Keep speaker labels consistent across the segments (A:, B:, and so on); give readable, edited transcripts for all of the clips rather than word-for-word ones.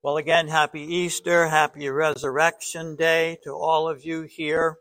A: Well, again, happy Easter, happy Resurrection Day to all of you here.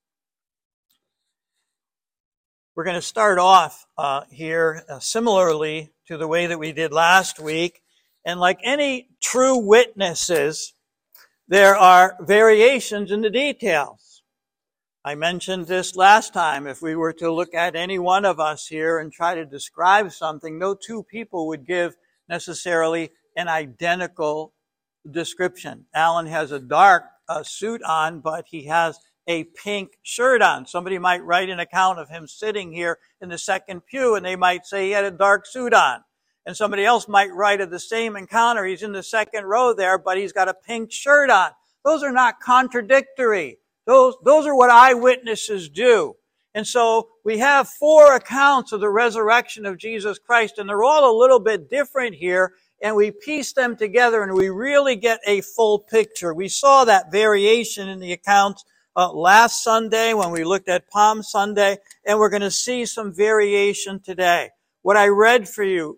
A: We're going to start off here similarly to the way that we did last week. And like any true witnesses, there are variations in the details. I mentioned this last time. If we were to look at any one of us here and try to describe something, no two people would give necessarily an identical description. Alan has a dark suit on, but he has a pink shirt on. Somebody might write an account of him sitting here in the second pew, and they might say he had a dark suit on. And somebody else might write of the same encounter. He's in the second row there, but he's got a pink shirt on. Those are not contradictory. Those are what eyewitnesses do. And so we have 4 accounts of the resurrection of Jesus Christ, and they're all a little bit different here. And we piece them together and we really get a full picture. We saw that variation in the accounts last Sunday when we looked at Palm Sunday, and we're going to see some variation today. What I read for you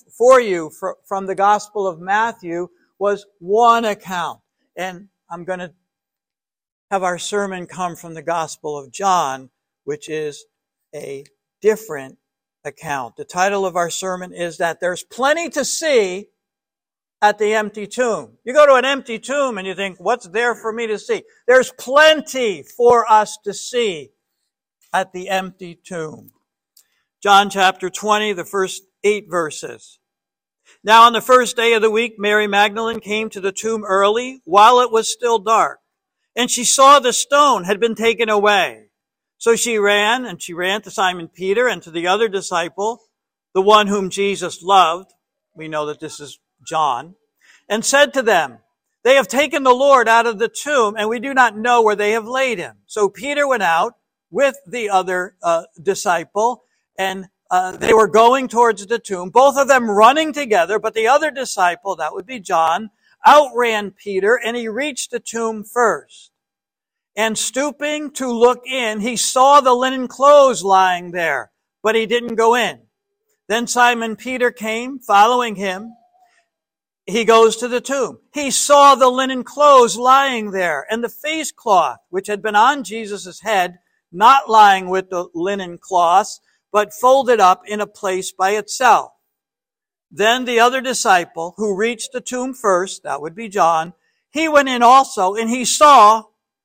A: from the Gospel of Matthew was one account. And I'm going to have our sermon come from the Gospel of John, which is a different account. The title of our sermon is that there's plenty to see at the empty tomb. You go to an empty tomb and you think, what's there for me to see? There's plenty for us to see at the empty tomb. John chapter 20, the first 8 verses. Now on the first day of the week, Mary Magdalene came to the tomb early while it was still dark, and she saw the stone had been taken away. So she ran to Simon Peter and to the other disciple, the one whom Jesus loved. We know that this is John. And said to them, they have taken the Lord out of the tomb, and we do not know where they have laid him. So Peter went out with the other disciple, and they were going towards the tomb, both of them running together, but the other disciple, that would be John, outran Peter, and he reached the tomb first. And stooping to look in, he saw the linen clothes lying there, but he didn't go in. Then Simon Peter came, following him. He goes to the tomb. He saw the linen clothes lying there, and the face cloth, which had been on Jesus' head, not lying with the linen cloths, but folded up in a place by itself. Then the other disciple, who reached the tomb first, that would be John, he went in also, and he saw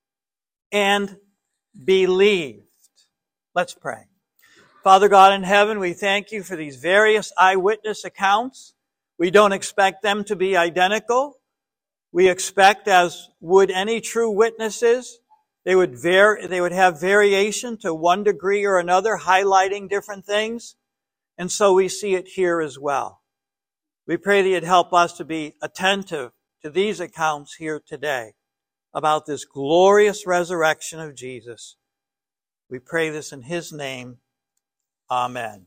A: and believed. Let's pray. Father God in heaven, we thank you for these various eyewitness accounts. We don't expect them to be identical. We expect, as would any true witnesses, they would have variation to one degree or another, highlighting different things. And so we see it here as well. We pray that you'd help us to be attentive to these accounts here today about this glorious resurrection of Jesus. We pray this in his name. Amen.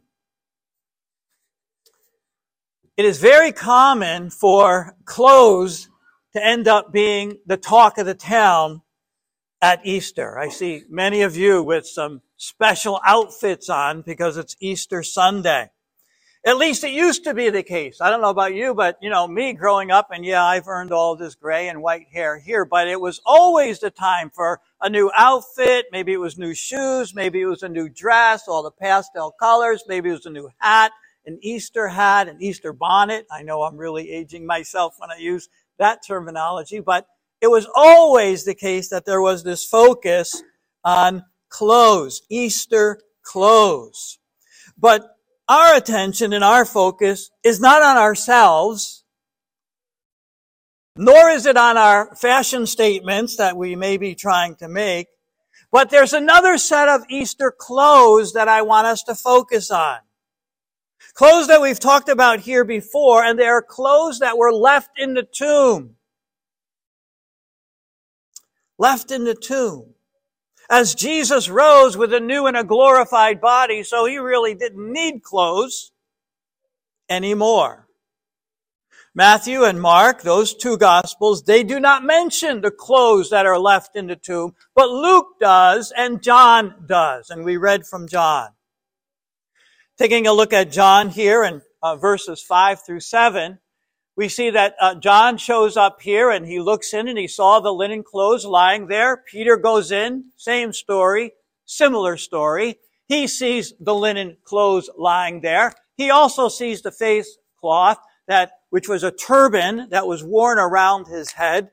A: It is very common for clothes to end up being the talk of the town at Easter. I see many of you with some special outfits on because it's Easter Sunday. At least it used to be the case. I don't know about you, but me growing up, and I've earned all this gray and white hair here, but it was always the time for a new outfit. Maybe it was new shoes. Maybe it was a new dress, all the pastel colors. Maybe it was a new hat, an Easter hat, an Easter bonnet. I know I'm really aging myself when I use that terminology, but it was always the case that there was this focus on clothes, Easter clothes. But our attention and our focus is not on ourselves, nor is it on our fashion statements that we may be trying to make, but there's another set of Easter clothes that I want us to focus on. Clothes that we've talked about here before, and they are clothes that were left in the tomb. Left in the tomb. As Jesus rose with a new and a glorified body, so he really didn't need clothes anymore. Matthew and Mark, those 2 Gospels, they do not mention the clothes that are left in the tomb, but Luke does and John does, and we read from John. Taking a look at John here in verses 5 through 7, We see that John shows up here and he looks in and he saw the linen clothes lying there. Peter goes in, same story, similar story. He sees the linen clothes lying there. He also sees the face cloth, which was a turban that was worn around his head.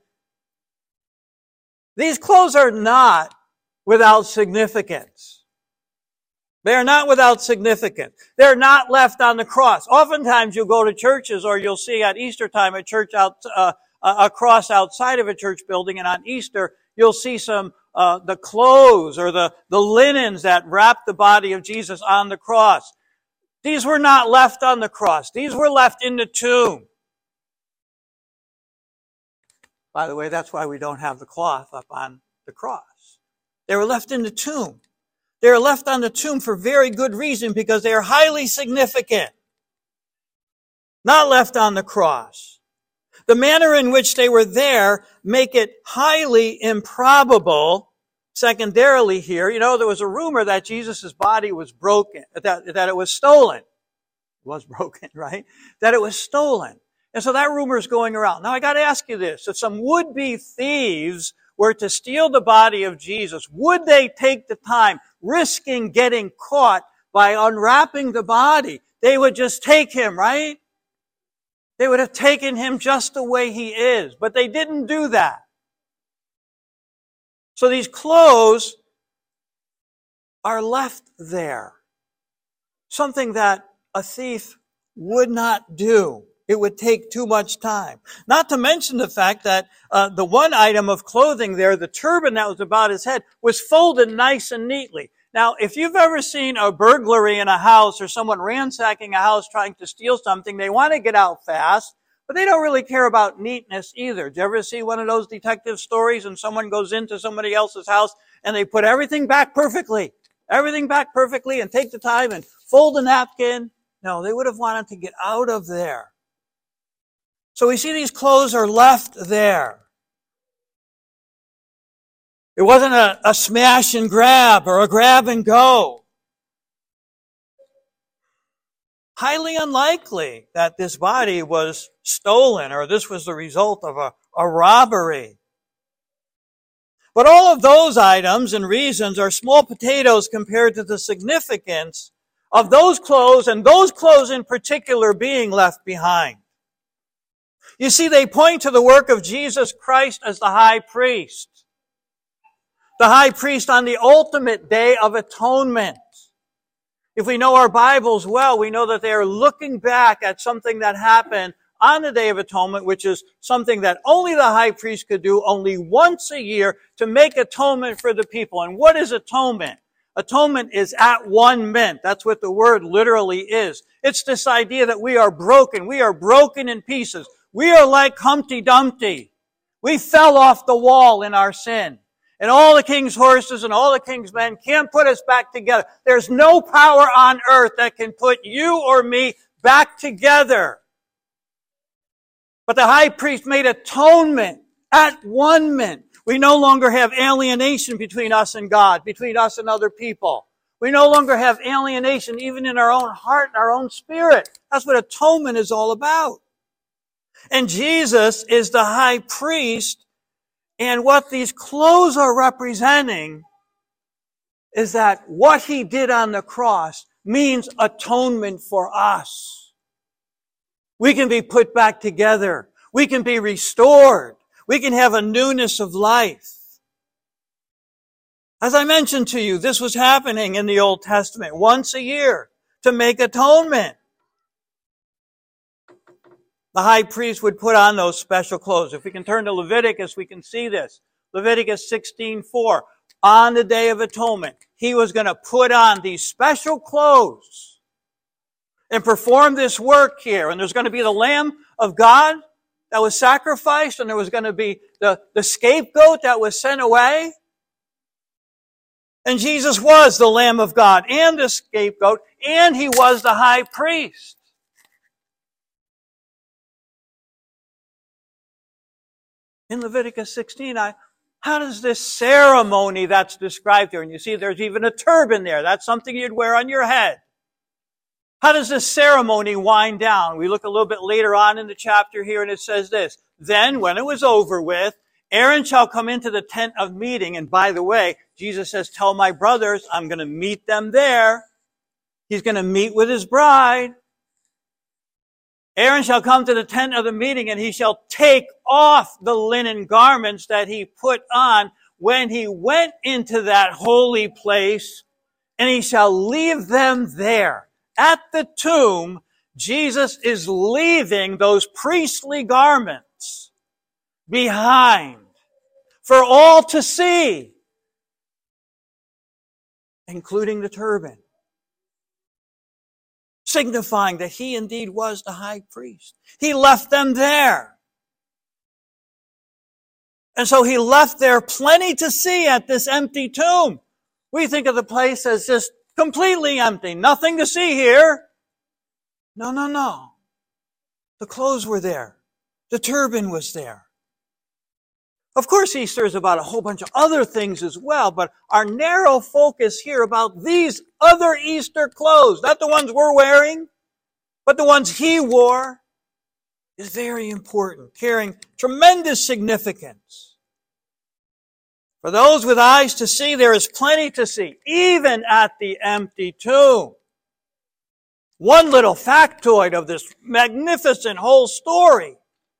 A: These clothes are not without significance. They are not without significance. They're not left on the cross. Oftentimes you'll go to churches or you'll see at Easter time a cross outside of a church building, and on Easter you'll see the clothes or the linens that wrap the body of Jesus on the cross. These were not left on the cross. These were left in the tomb. By the way, that's why we don't have the cloth up on the cross. They were left in the tomb. They are left on the tomb for very good reason, because they are highly significant. Not left on the cross. The manner in which they were there make it highly improbable. Secondarily here, there was a rumor that Jesus' body was broken, that it was stolen. It was broken, right? That it was stolen. And so that rumor is going around. Now I got to ask you this. If some would-be thieves were to steal the body of Jesus, would they take the time, risking getting caught by unwrapping the body? They would just take him, right? They would have taken him just the way he is. But they didn't do that. So these clothes are left there. Something that a thief would not do. It would take too much time. Not to mention the fact that the one item of clothing there, the turban that was about his head, was folded nice and neatly. Now, if you've ever seen a burglary in a house or someone ransacking a house trying to steal something, they want to get out fast, but they don't really care about neatness either. Did you ever see one of those detective stories and someone goes into somebody else's house and they put everything back perfectly and take the time and fold a napkin? No, they would have wanted to get out of there. So we see these clothes are left there. It wasn't a smash and grab or a grab and go. Highly unlikely that this body was stolen or this was the result of a robbery. But all of those items and reasons are small potatoes compared to the significance of those clothes, and those clothes in particular being left behind. You see, they point to the work of Jesus Christ as the high priest. The high priest on the ultimate day of atonement. If we know our Bibles well, we know that they are looking back at something that happened on the Day of Atonement, which is something that only the high priest could do only once a year to make atonement for the people. And what is atonement? Atonement is at one meant. That's what the word literally is. It's this idea that we are broken. We are broken in pieces. We are like Humpty Dumpty. We fell off the wall in our sin. And all the king's horses and all the king's men can't put us back together. There's no power on earth that can put you or me back together. But the high priest made atonement at one meant. We no longer have alienation between us and God, between us and other people. We no longer have alienation even in our own heart and our own spirit. That's what atonement is all about. And Jesus is the high priest, and what these clothes are representing is that what he did on the cross means atonement for us. We can be put back together. We can be restored. We can have a newness of life. As I mentioned to you, this was happening in the Old Testament once a year to make atonement. The high priest would put on those special clothes. If we can turn to Leviticus, we can see this. Leviticus 16:4. On the Day of Atonement, he was going to put on these special clothes and perform this work here. And there's going to be the Lamb of God that was sacrificed, and there was going to be the scapegoat that was sent away. And Jesus was the Lamb of God and the scapegoat, and he was the high priest. In Leviticus 16, how does this ceremony that's described here, and you see there's even a turban there, that's something you'd wear on your head. How does this ceremony wind down? We look a little bit later on in the chapter here, and it says this. Then, when it was over with, Aaron shall come into the tent of meeting. And by the way, Jesus says, tell my brothers, I'm going to meet them there. He's going to meet with his bride. Aaron shall come to the tent of the meeting, and he shall take off the linen garments that he put on when he went into that holy place, and he shall leave them there. At the tomb, Jesus is leaving those priestly garments behind for all to see, including the turban, signifying that he indeed was the high priest. He left them there. And so he left there plenty to see at this empty tomb. We think of the place as just completely empty. Nothing to see here. No. The clothes were there. The turban was there. Of course, Easter is about a whole bunch of other things as well, but our narrow focus here about these other Easter clothes, not the ones we're wearing, but the ones he wore, is very important, carrying tremendous significance. For those with eyes to see, there is plenty to see, even at the empty tomb. One little factoid of this magnificent whole story.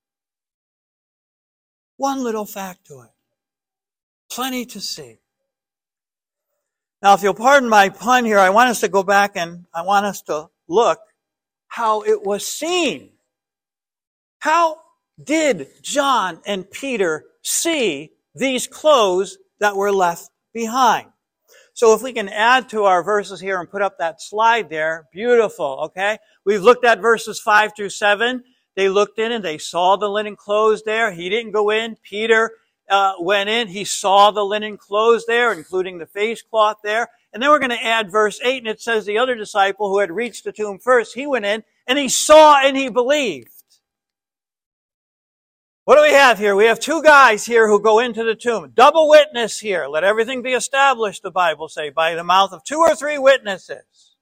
A: One little factoid. Plenty to see. Now, if you'll pardon my pun here, I want us to go back and I want us to look how it was seen. How did John and Peter see these clothes that were left behind? So if we can add to our verses here and put up that slide there, beautiful, okay? We've looked at verses 5 through 7. They looked in and they saw the linen clothes there. He didn't go in. Peter went in. He saw the linen clothes there, including the face cloth there. And then we're going to add verse 8, and it says the other disciple who had reached the tomb first, he went in and he saw and he believed. What do we have here? We have two guys here who go into the tomb. Double witness here. Let everything be established, the Bible says, by the mouth of 2 or 3 witnesses.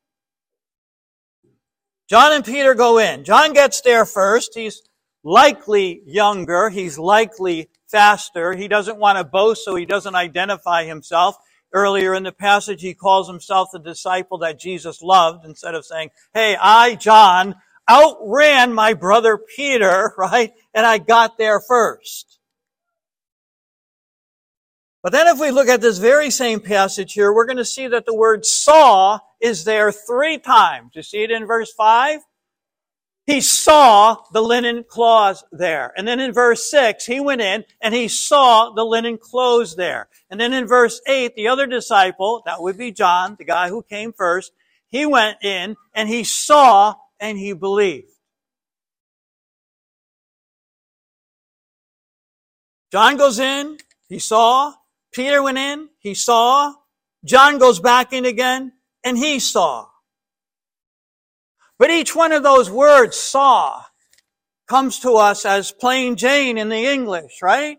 A: John and Peter go in. John gets there first. He's likely younger. He's likely faster. He doesn't want to boast, so he doesn't identify himself. Earlier in the passage, he calls himself the disciple that Jesus loved, instead of saying, hey, I, John, outran my brother Peter, right? And I got there first. But then if we look at this very same passage here, we're going to see that the word saw is there 3 times. You see it in verse 5? He saw the linen cloths there. And then in verse 6, he went in and he saw the linen clothes there. And then in verse 8, the other disciple, that would be John, the guy who came first, he went in and he saw and he believed. John goes in, he saw. Peter went in, he saw. John goes back in again, and he saw. But each one of those words, saw, comes to us as plain Jane in the English, right?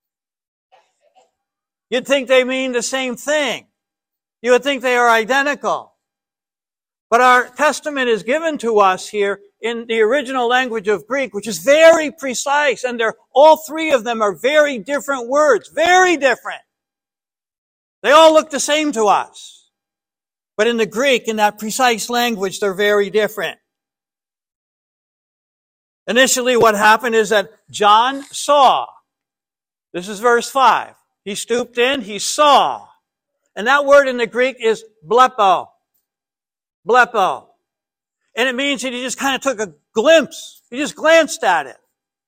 A: You'd think they mean the same thing. You would think they are identical. But our testament is given to us here in the original language of Greek, which is very precise, and all 3 of them are very different words, very different. They all look the same to us. But in the Greek, in that precise language, they're very different. Initially, what happened is that John saw. This is verse 5. He stooped in, he saw. And that word in the Greek is blepo. Blepo. And it means that he just kind of took a glimpse. He just glanced at it.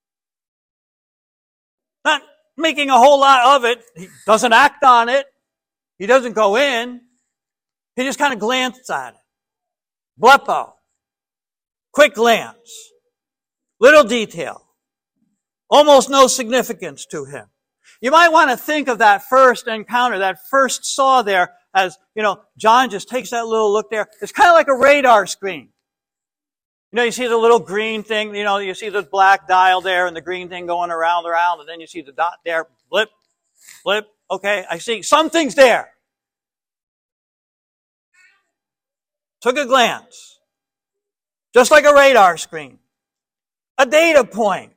A: Not making a whole lot of it. He doesn't act on it. He doesn't go in. He just kind of glanced at it. Blepo. Quick glance. Little detail. Almost no significance to him. You might want to think of that first encounter, that first saw there as, John just takes that little look there. It's kind of like a radar screen. You see the little green thing, you see the black dial there and the green thing going around, and then you see the dot there, blip, blip. Okay, I see something's there. Took a glance. Just like a radar screen. A data point.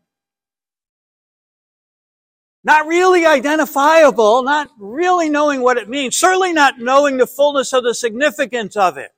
A: Not really identifiable, not really knowing what it means, certainly not knowing the fullness of the significance of it.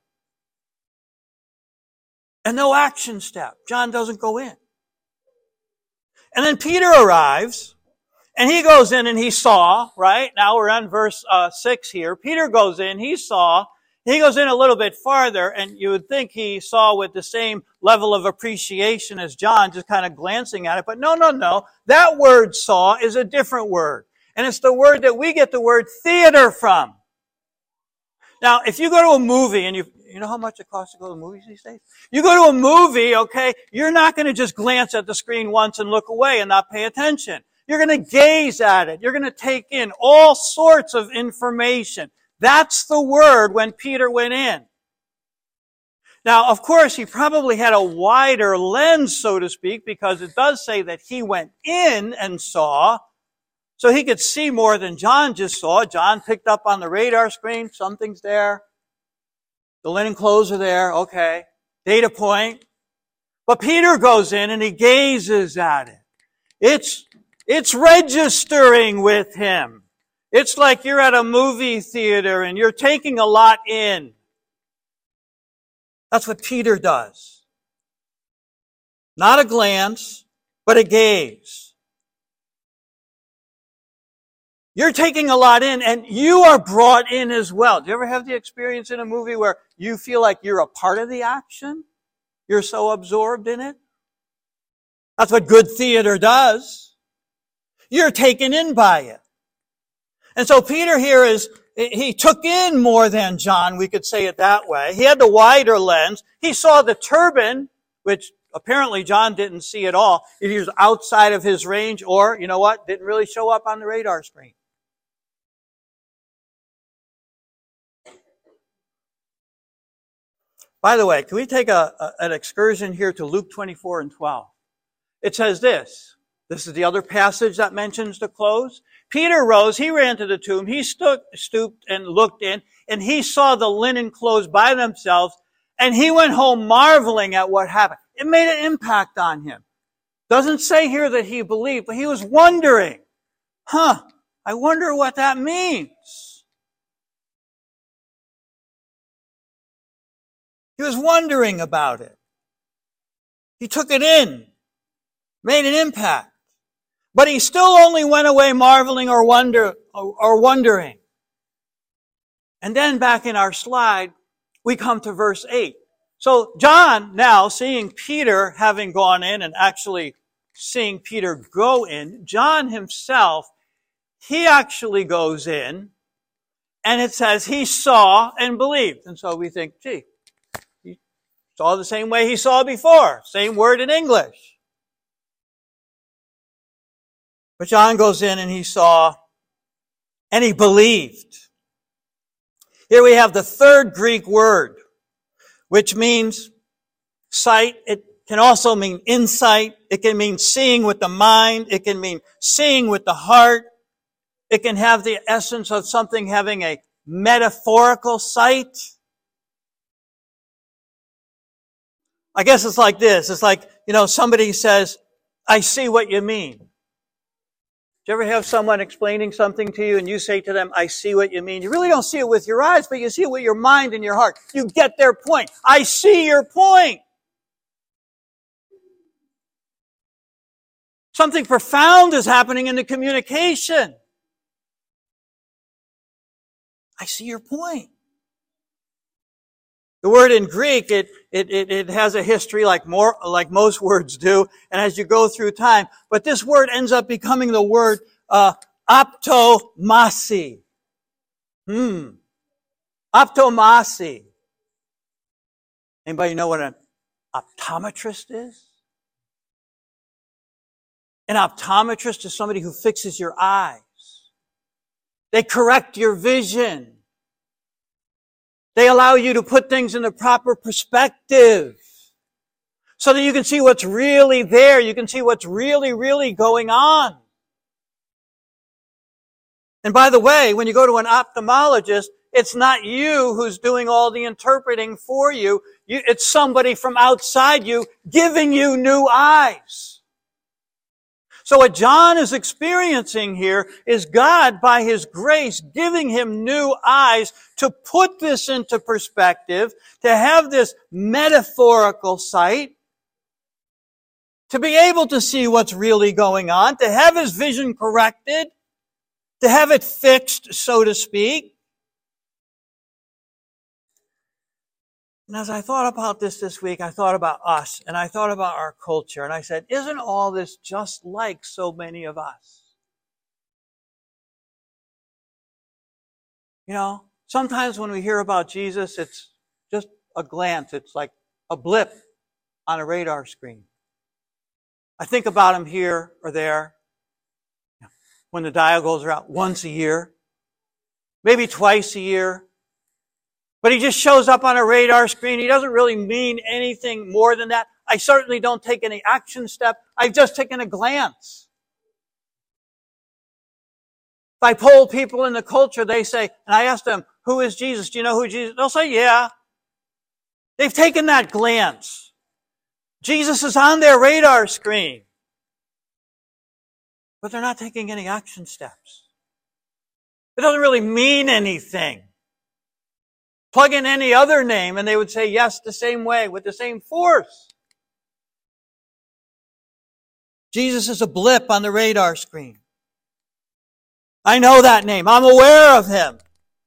A: And no action step. John doesn't go in. And then Peter arrives, and he goes in and he saw, right? Now we're on verse 6 here. Peter goes in, he saw. He goes in a little bit farther, and you would think he saw with the same level of appreciation as John, just kind of glancing at it. But no. That word saw is a different word. And it's the word that we get the word theater from. Now, if you go to a movie, and you know how much it costs to go to movies these days? You go to a movie, okay, you're not going to just glance at the screen once and look away and not pay attention. You're going to gaze at it. You're going to take in all sorts of information. That's the word when Peter went in. Now, of course, he probably had a wider lens, so to speak, because it does say that he went in and saw, so he could see more than John just saw. John picked up on the radar screen, something's there. The linen clothes are there, okay. Data point. But Peter goes in and he gazes at it. It's registering with him. It's like you're at a movie theater and you're taking a lot in. That's what Peter does. Not a glance, but a gaze. You're taking a lot in and you are brought in as well. Do you ever have the experience in a movie where you feel like you're a part of the action? You're so absorbed in it? That's what good theater does. You're taken in by it. And so Peter here he took in more than John, we could say it that way. He had the wider lens. He saw the turban, which apparently John didn't see at all. If he was outside of his range, or, you know what, didn't really show up on the radar screen. By the way, can we take an excursion here to Luke 24 and 12? It says this. This is the other passage that mentions the clothes. Peter rose, he ran to the tomb, he stooped and looked in, and he saw the linen clothes by themselves, and he went home marveling at what happened. It made an impact on him. Doesn't say here that he believed, but he was wondering, I wonder what that means. He was wondering about it. He took it in, made an impact. But he still only went away marveling or wondering. And then back in our slide, we come to verse 8. So John, now seeing Peter having gone in and actually seeing Peter go in, John himself, he actually goes in, and it says he saw and believed. And so we think, he saw the same way he saw before. Same word in English. But John goes in and he saw and he believed. Here we have the third Greek word, which means sight. It can also mean insight. It can mean seeing with the mind. It can mean seeing with the heart. It can have the essence of something having a metaphorical sight. I guess it's like this. It's like, somebody says, I see what you mean. Do you ever have someone explaining something to you and you say to them, I see what you mean? You really don't see it with your eyes, but you see it with your mind and your heart. You get their point. I see your point. Something profound is happening in the communication. I see your point. The word in Greek, it has a history like most words do, and as you go through time. But this word ends up becoming the word optomasi. Optomasi. Anybody know what an optometrist is? An optometrist is somebody who fixes your eyes. They correct your vision. They allow you to put things in the proper perspective so that you can see what's really there. You can see what's really, really going on. And by the way, when you go to an ophthalmologist, it's not you who's doing all the interpreting for you. It's somebody from outside you giving you new eyes. So what John is experiencing here is God, by His grace, giving him new eyes to put this into perspective, to have this metaphorical sight, to be able to see what's really going on, to have his vision corrected, to have it fixed, so to speak. And as I thought about this week, I thought about us, and I thought about our culture, and I said, isn't all this just like so many of us? You know, sometimes when we hear about Jesus, it's just a glance. It's like a blip on a radar screen. I think about him here or there when the dial goes around once a year, maybe twice a year. But he just shows up on a radar screen. He doesn't really mean anything more than that. I certainly don't take any action step. I've just taken a glance. If I poll people in the culture, they say, and I ask them, who is Jesus? Do you know who Jesus is? They'll say, yeah. They've taken that glance. Jesus is on their radar screen. But they're not taking any action steps. It doesn't really mean anything. Plug in any other name and they would say yes the same way, with the same force. Jesus is a blip on the radar screen. I know that name. I'm aware of him.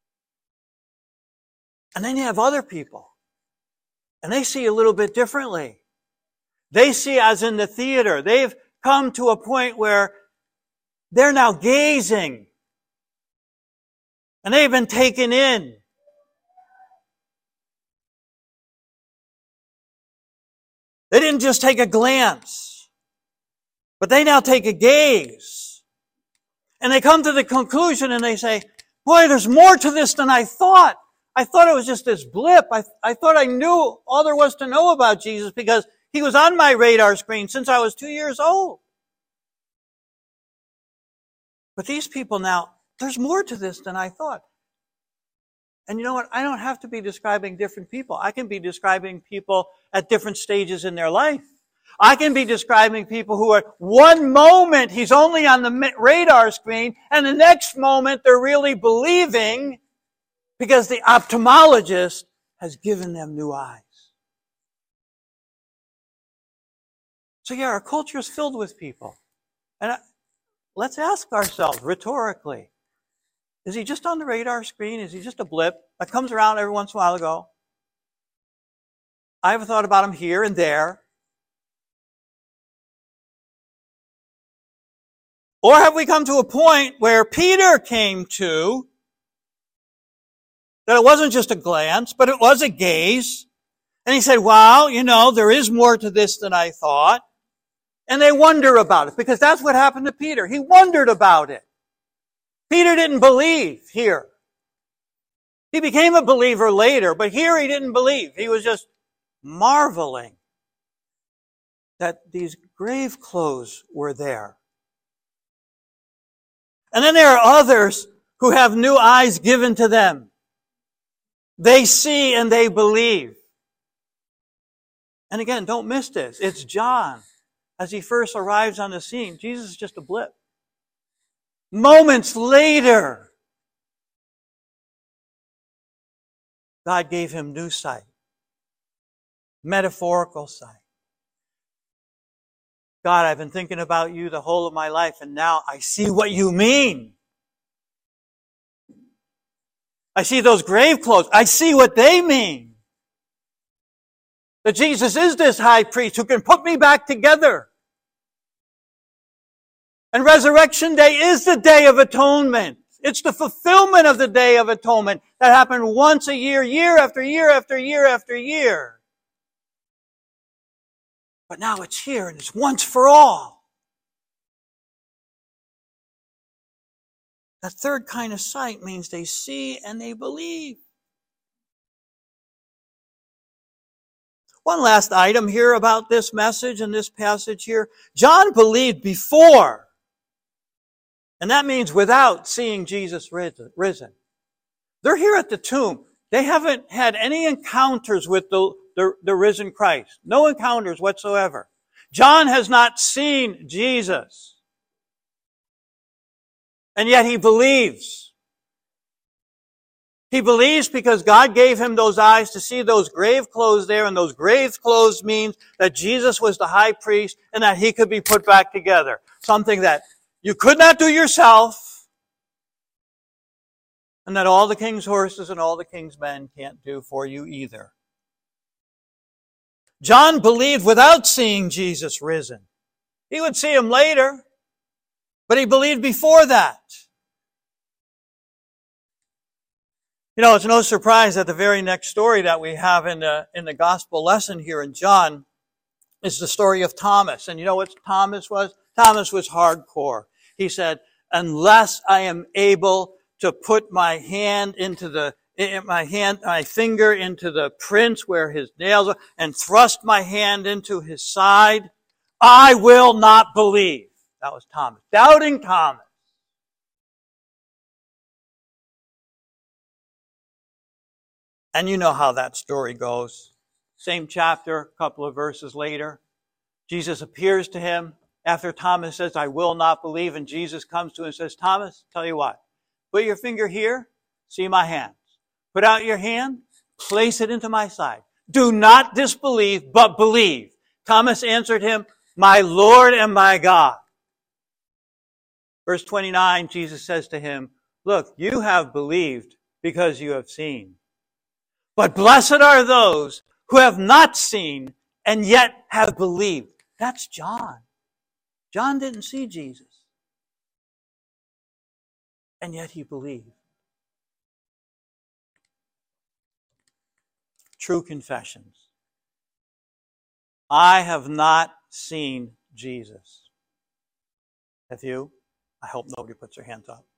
A: And then you have other people. And they see a little bit differently. They see as in the theater. They've come to a point where they're now gazing. And they've been taken in. They didn't just take a glance, but they now take a gaze. And they come to the conclusion and they say, boy, there's more to this than I thought. I thought it was just this blip. I thought I knew all there was to know about Jesus because he was on my radar screen since I was 2 years old. But these people now, there's more to this than I thought. And you know what? I don't have to be describing different people. I can be describing people at different stages in their life. I can be describing people who are one moment he's only on the radar screen and the next moment they're really believing because the ophthalmologist has given them new eyes. So yeah, our culture is filled with people. And let's ask ourselves rhetorically, is he just on the radar screen? Is he just a blip that comes around every once in a while ago? I have thought about him here and there. Or have we come to a point where Peter came to, that it wasn't just a glance, but it was a gaze. And he said, wow, you know, there is more to this than I thought. And they wonder about it, because that's what happened to Peter. He wondered about it. Peter didn't believe here. He became a believer later, but here he didn't believe. He was just marveling that these grave clothes were there. And then there are others who have new eyes given to them. They see and they believe. And again, don't miss this. It's John. As he first arrives on the scene, Jesus is just a blip. Moments later, God gave him new sight. Metaphorical sight. God, I've been thinking about you the whole of my life, and now I see what you mean. I see those grave clothes. I see what they mean. That Jesus is this high priest who can put me back together. And Resurrection Day is the Day of Atonement. It's the fulfillment of the Day of Atonement that happened once a year, year after year after year after year. But now it's here and it's once for all. That third kind of sight means they see and they believe. One last item here about this message and this passage here. John believed before. And that means without seeing Jesus risen. They're here at the tomb. They haven't had any encounters with the risen Christ. No encounters whatsoever. John has not seen Jesus. And yet he believes. He believes because God gave him those eyes to see those grave clothes there, and those grave clothes means that Jesus was the high priest and that he could be put back together. Something that you could not do yourself, and that all the king's horses and all the king's men can't do for you either. John believed without seeing Jesus risen. He would see him later, but he believed before that. You know, it's no surprise that the very next story that we have in the gospel lesson here in John is the story of Thomas. And you know what Thomas was? Thomas was hardcore. He said, unless I am able to put my finger into the prints where his nails are and thrust my hand into his side, I will not believe. That was Thomas. Doubting Thomas. And you know how that story goes. Same chapter, a couple of verses later. Jesus appears to him after Thomas says, I will not believe. And Jesus comes to him and says, Thomas, tell you what. Put your finger here. See my hands. Put out your hand. Place it into my side. Do not disbelieve, but believe. Thomas answered him, my Lord and my God. Verse 29, Jesus says to him, look, you have believed because you have seen. But blessed are those who have not seen and yet have believed. That's John. John didn't see Jesus. And yet he believed. True confessions. I have not seen Jesus. Have you? I hope nobody puts their hands up.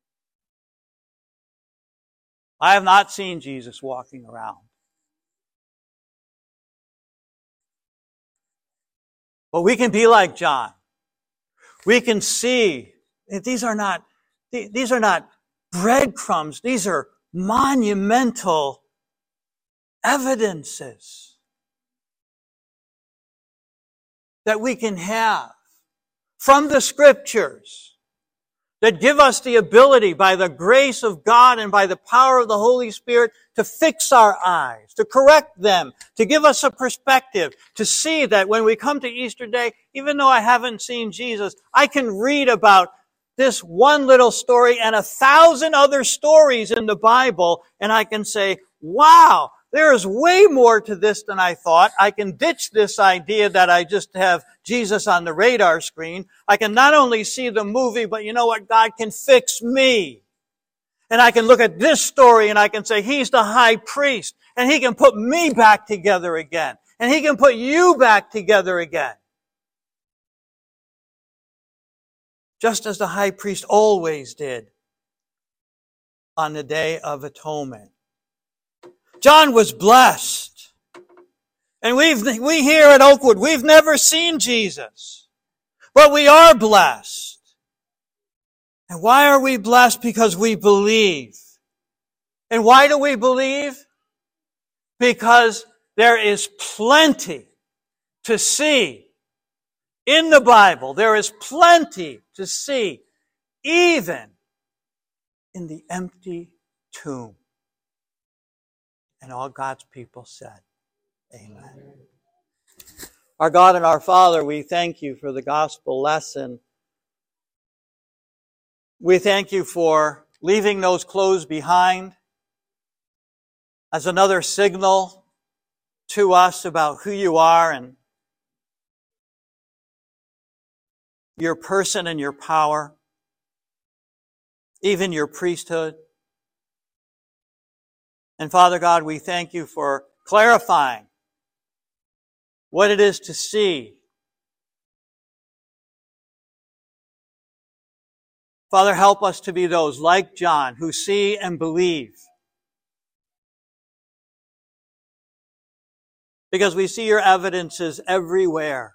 A: I have not seen Jesus walking around. But we can be like John. We can see these are not breadcrumbs. These are monumental evidences that we can have from the Scriptures that give us the ability, by the grace of God and by the power of the Holy Spirit, to fix our eyes, to correct them, to give us a perspective, to see that when we come to Easter Day, even though I haven't seen Jesus, I can read about this one little story and 1,000 other stories in the Bible, and I can say, wow, there is way more to this than I thought. I can ditch this idea that I just have Jesus on the radar screen. I can not only see the movie, but you know what? God can fix me. And I can look at this story and I can say, He's the high priest, and He can put me back together again. And He can put you back together again. Just as the high priest always did on the Day of Atonement. John was blessed. And we here at Oakwood, we've never seen Jesus. But we are blessed. And why are we blessed? Because we believe. And why do we believe? Because there is plenty to see in the Bible. There is plenty to see, even in the empty tomb. And all God's people said, amen. Our God and our Father, we thank you for the gospel lesson. We thank you for leaving those clothes behind as another signal to us about who you are and your person and your power, even your priesthood. And Father God, we thank you for clarifying what it is to see. Father, help us to be those like John who see and believe. Because we see your evidences everywhere.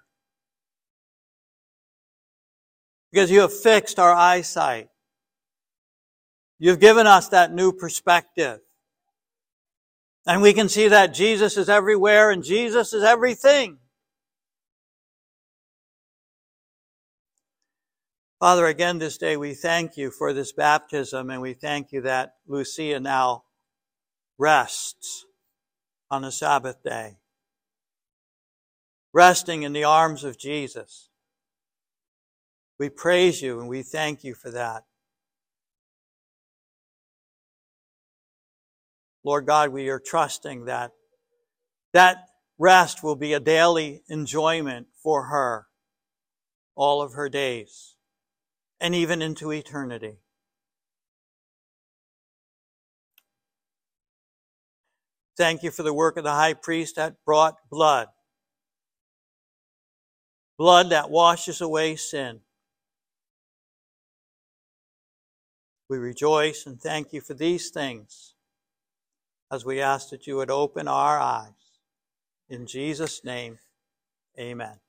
A: Because you have fixed our eyesight. You've given us that new perspective. And we can see that Jesus is everywhere and Jesus is everything. Father, again this day we thank you for this baptism, and we thank you that Lucia now rests on a Sabbath day, resting in the arms of Jesus. We praise you and we thank you for that. Lord God, we are trusting that that rest will be a daily enjoyment for her all of her days and even into eternity. Thank you for the work of the high priest that brought blood. Blood that washes away sin. We rejoice and thank you for these things as we ask that you would open our eyes. In Jesus' name, amen.